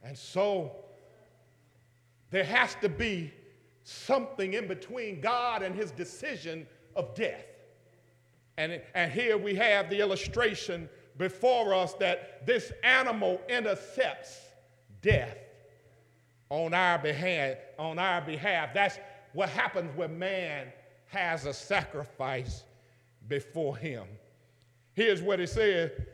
And so there has to be something in between God and his decision of death. And here we have the illustration before us that this animal intercepts death on our behalf. That's what happens when man has a sacrifice before him. Here's what it said.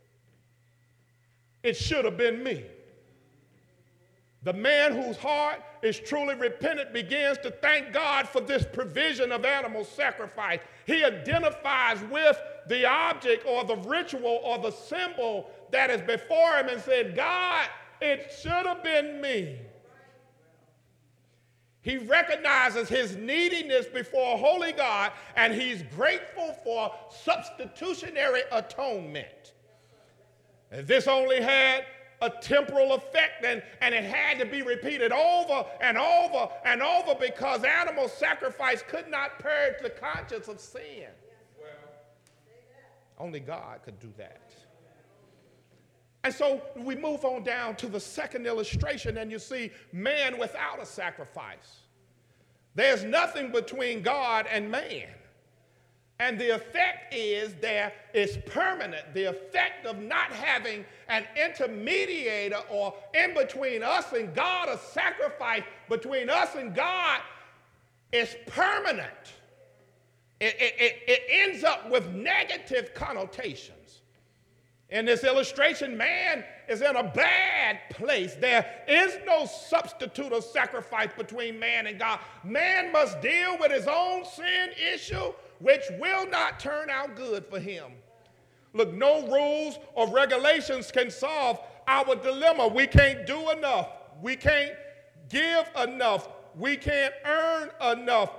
It should have been me. The man whose heart is truly repentant begins to thank God for this provision of animal sacrifice. He identifies with the object or the ritual or the symbol that is before him and said, God, it should have been me. He recognizes his neediness before a holy God, and he's grateful for substitutionary atonement. And this only had a temporal effect, and it had to be repeated over and over and over because animal sacrifice could not purge the conscience of sin. Only God could do that. And so we move on down to the second illustration, and you see man without a sacrifice. There's nothing between God and man. And the effect is there is permanent. The effect of not having an intermediator or in between us and God, a sacrifice between us and God, is permanent. It ends up with negative connotations. In this illustration, man is in a bad place. There is no substitute or sacrifice between man and God. Man must deal with his own sin issue, which will not turn out good for him. Look, no rules or regulations can solve our dilemma. We can't do enough. We can't give enough. We can't earn enough.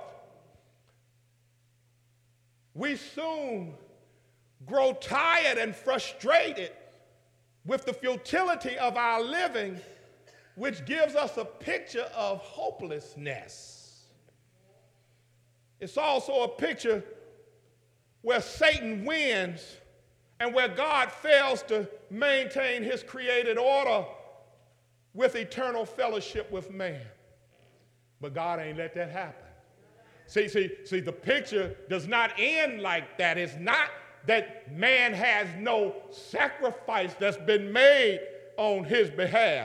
We soon grow tired and frustrated with the futility of our living, which gives us a picture of hopelessness. It's also a picture where Satan wins and where God fails to maintain his created order with eternal fellowship with man. But God ain't let that happen. See, the picture does not end like that. It's not that man has no sacrifice that's been made on his behalf.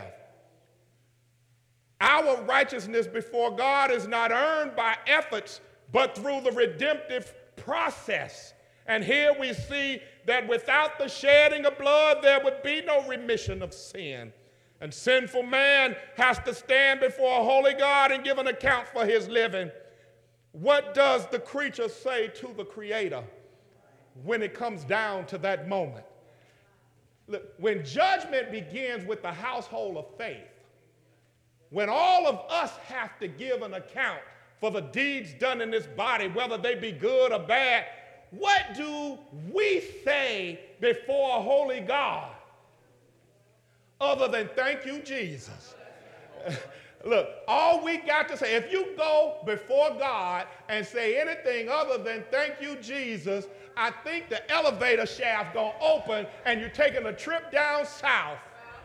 Our righteousness before God is not earned by efforts, but through the redemptive process. And here we see that without the shedding of blood, there would be no remission of sin. And sinful man has to stand before a holy God and give an account for his living. What does the creature say to the Creator when it comes down to that moment? Look, when judgment begins with the household of faith, when all of us have to give an account for the deeds done in this body, whether they be good or bad, what do we say before a holy God other than thank you, Jesus? Look, all we got to say, if you go before God and say anything other than thank you, Jesus, I think the elevator shaft gonna open and you're taking a trip down south.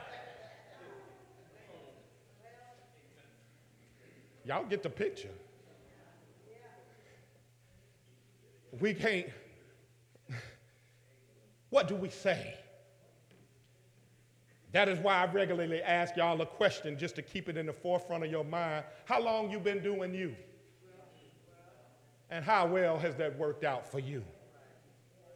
Y'all get the picture. We can't. What do we say? That is why I regularly ask y'all a question just to keep it in the forefront of your mind. How long you been doing you? And how well has that worked out for you?